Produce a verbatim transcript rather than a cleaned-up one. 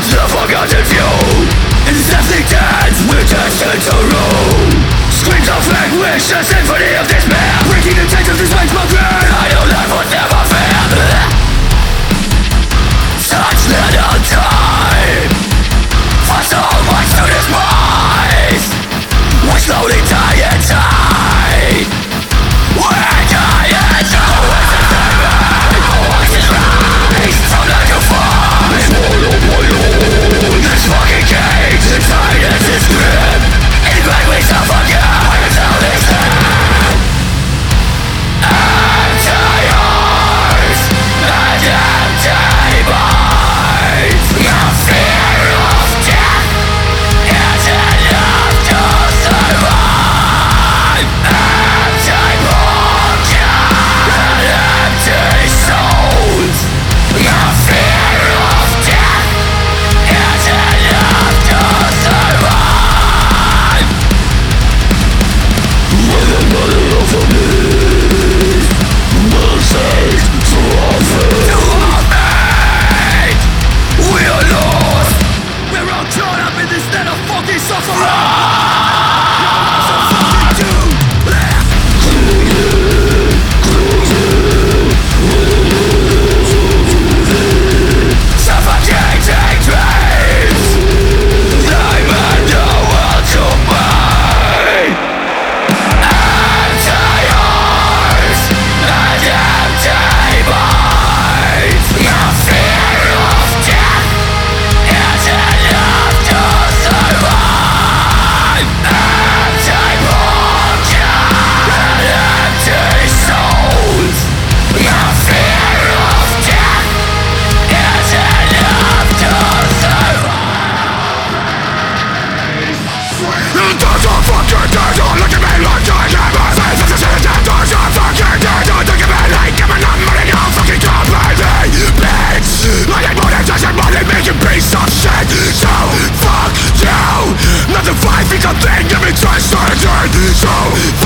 the forgotten few. In this deathly dance we're destined to rule. Screams of anguish, a symphony of despair, breaking the chains of this vengeful grave. I know life will never fail. Such little time for so much to despise. We slowly die inside. We're dying inside. Voices rise from nine to five. Swallow my own. This fucking cage, the tightness is grim. In vain we suffocate when it's all is dead. Empty yours and empty minds. Your fear of death is enough to survive. Empty punctures and empty souls. Your fear of death is enough to survive. With another of a miss, mercies to our fate. To our fate, we are lost. We're all caught up in this net of fucking suffering. So fucking do. Suffocating dreams, they meant the world to me. Empty yours and empty minds. Your fear of death is enough to survive. Empty punctures and empty souls. Your fear of death is enough to survive. There's a fucking dead, don't look at me like I am a face. There's a shit dead, there's a fucking dead, don't look at me like I'm a number in your fucking company, bitch. I ain't more than just a money making piece of shit. So fuck you. Not the five feet of thing, give me twisted. So